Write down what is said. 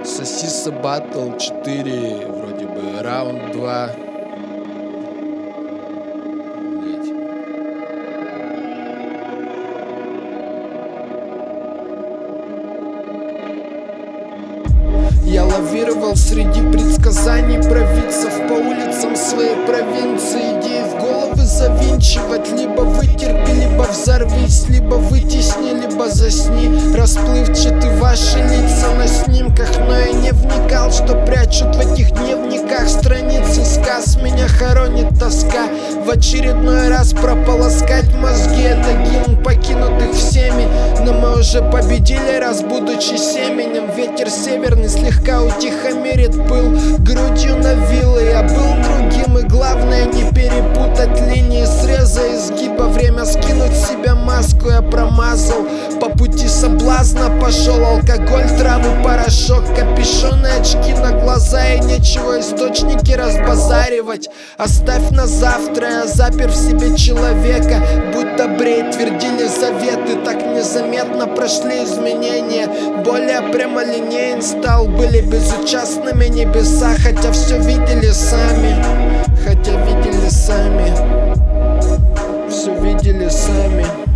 Сосиса Батл 4, вроде бы, раунд 2. Я лавировал среди предсказаний провидцев по улицам своей провинции. Идеи в головы завинчивать. Либо вытерпи, либо взорвись, либо вытесни, либо засни. Расплывчаты ваши лица на снимках, но я не вникал, что прячут в этих дневниках. Страницы сказ, меня хоронит тоска. В очередной раз прополоскать мозги — это гимн покинутых всеми. Но мы уже победили, раз будучи семенем. Ветер северный слегка утихомирит пыл. Грудью на вилы я был другим. И главное не перепутать линии среза изгиба. Время скинуть с себя маску я промазал. По пути соблазна пошел алкоголь, травы, порошок, капюшоны, очки на глаза. И нечего источники разбазаривать. Оставь на завтра, я запер в себе человека. Будь добрей, твердили заветы. Так незаметно прошли изменения. Более прямолинеен стал. Были безучастными небеса, хотя все видели сами. Хотя видели сами. Все видели сами.